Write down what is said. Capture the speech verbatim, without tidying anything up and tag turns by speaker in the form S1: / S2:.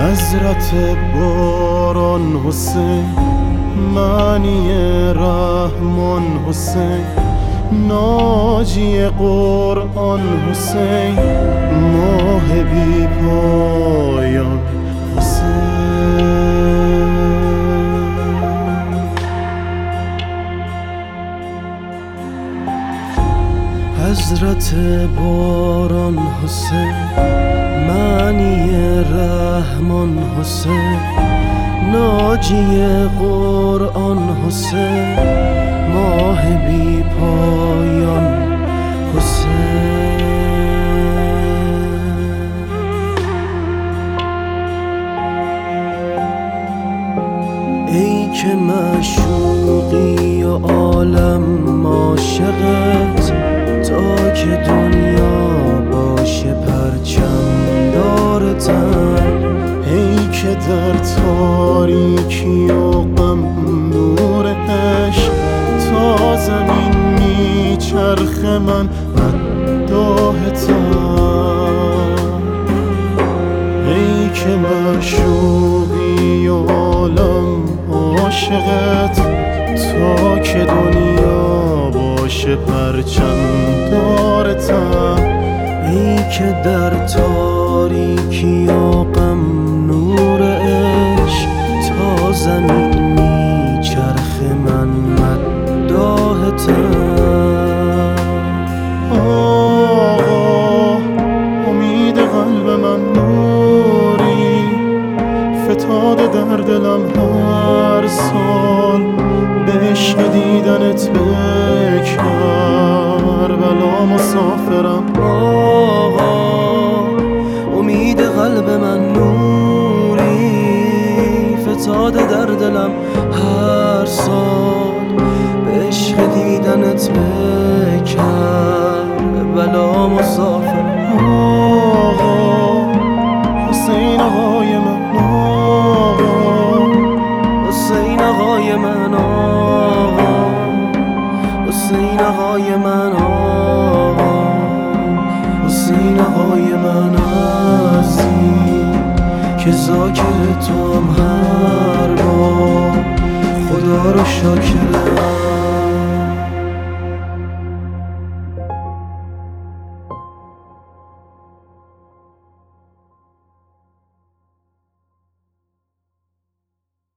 S1: حضرت باران حسین، معنی رحمان حسین، ناجی قرآن حسین، ماه بی پایان حسین. حضرت باران حسین، معنی رحمان حسین، ناجی قرآن حسین، ماه بی پایان حسین. ای که معشوقی و عالم عاشقت، تا که دنیا باشه پرچم دارتن. ای که در تاریکی و غم نورش، تا زمین میچرخ من مداحتم. ای که معشوقی و عالم عاشقت، تا که دنیا باشه پرچم دارتم. ای که در تاریکی و غم نور عشق، تا زمین میچرخ من مداحتم. آقا امید قلب من نوری، فتاده در دلم هر سال. به عشق دیدنت به کربلا مسافرم. آقا امید قلب من نوری، فتاده در دلم هر سال. به عشق دیدنت به کربلا مسافرم. آقا حسین آقای من، آقا حسین آقای من، آقا حسین آقای من، آقا حسین آقای من عزیز، که ذاکر تو هم هر بار خدا رو شاکرم.